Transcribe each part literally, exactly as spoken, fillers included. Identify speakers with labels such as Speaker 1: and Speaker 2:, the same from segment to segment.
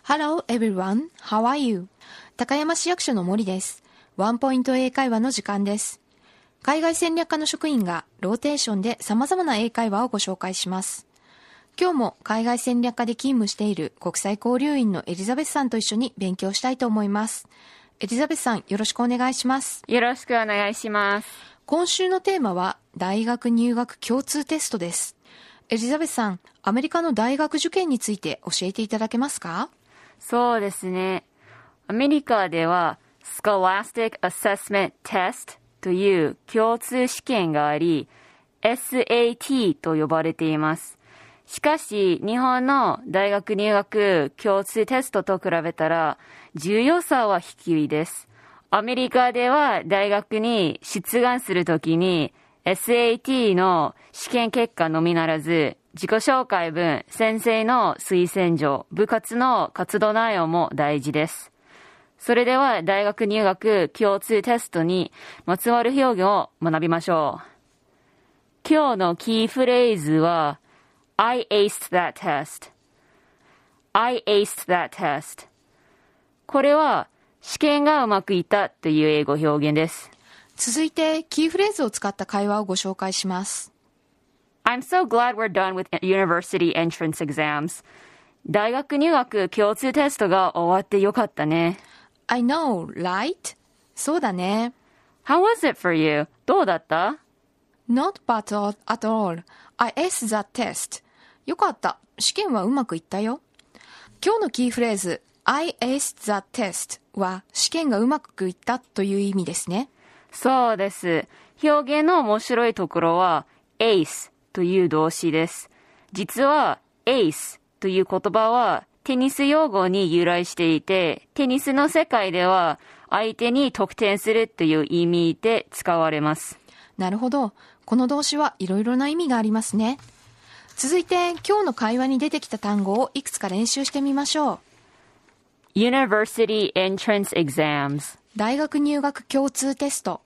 Speaker 1: Hello everyone, how are you? 高山市役所の森です。ワンポイント英会話の時間です。海外戦略課の職員がローテーションで様々な英会話をご紹介します。今日も海外戦略課で勤務している国際交流員のエリザベスさんと一緒に勉強したいと思います。エリザベスさん、よろしくお願いします。
Speaker 2: よろしくお願いします。
Speaker 1: 今週のテーマは大学入学共通テストです。エリザベスさん、アメリカの大学受験について教えていただけますか？
Speaker 2: そうですね。アメリカでは Scholastic Assessment Test という共通試験があり、エスエーティー と呼ばれています。しかし、日本の大学入学共通テストと比べたら重要さは低いです。アメリカでは大学に出願するときに エスエーティー の試験結果のみならず、自己紹介文、先生の推薦状、部活の活動内容も大事です。それでは大学入学共通テストにまつわる表現を学びましょう。今日のキーフレーズは I aced that test. I aced that test. これは試験がうまくいったという英語表現です。
Speaker 1: 続いてキーフレーズを使った会話をご紹介します。
Speaker 2: I'm so glad we're done with university entrance exams. 大学入学共通テストが終わってよかったね。
Speaker 1: I know, right? そうだね。
Speaker 2: How was it for you? どうだった？
Speaker 1: Not bad at all. I aced that test. よかった。試験はうまくいったよ。今日のキーフレーズ I aced that test は試験がうまくいったという意味ですね。
Speaker 2: そうです。表現の面白いところは aceという動詞です。実は ace という言葉はテニス用語に由来していて、テニスの世界では相手に得点するという意味で使われます。
Speaker 1: なるほど。この動詞はいろいろな意味がありますね。続いて今日の会話に出てきた単語をいくつか練習してみましょう。
Speaker 2: University entrance exams。
Speaker 1: 大学入学共通テスト。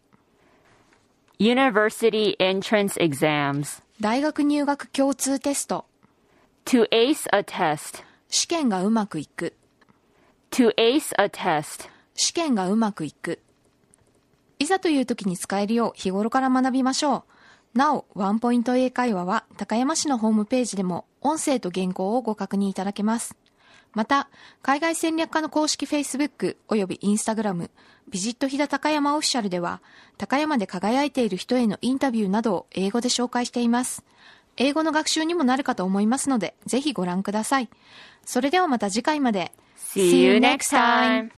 Speaker 2: University entrance exams。
Speaker 1: 大学入学共通テスト。
Speaker 2: To ace a test。
Speaker 1: 試験がうまくいく。
Speaker 2: To ace a test。
Speaker 1: 試験がうまくいく。いざという時に使えるよう日頃から学びましょう。なお、ワンポイント英会話は高山市のホームページでも音声と原稿をご確認いただけます。また、海外戦略課の公式 Facebook および Instagram、ビジット飛騨高山オフィシャルでは、高山で輝いている人へのインタビューなどを英語で紹介しています。英語の学習にもなるかと思いますので、ぜひご覧ください。それではまた次回まで。
Speaker 2: See you next time!